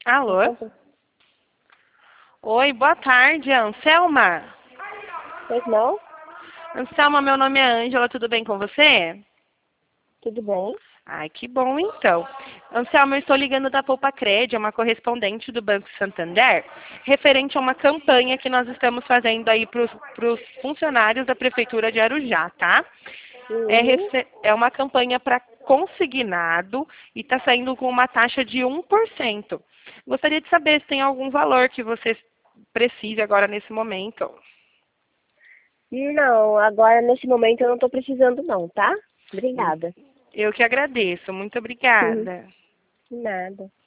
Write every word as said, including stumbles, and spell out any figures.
Alô? Oi, boa tarde, Anselma. Pois não? Anselma, meu nome é Ângela, tudo bem com você? Tudo bem? Ai, que bom então. Anselma, eu estou ligando da Poupa Cred, é uma correspondente do Banco Santander, referente a uma campanha que nós estamos fazendo aí para os funcionários da Prefeitura de Arujá, tá? É, Uhum. rece- é uma campanha para consignado e está saindo com uma taxa de um por cento. Gostaria de saber se tem algum valor que você precise agora nesse momento. Não, agora nesse momento eu não estou precisando não, tá? Hum, Obrigada. Eu que agradeço. Muito obrigada. Nada.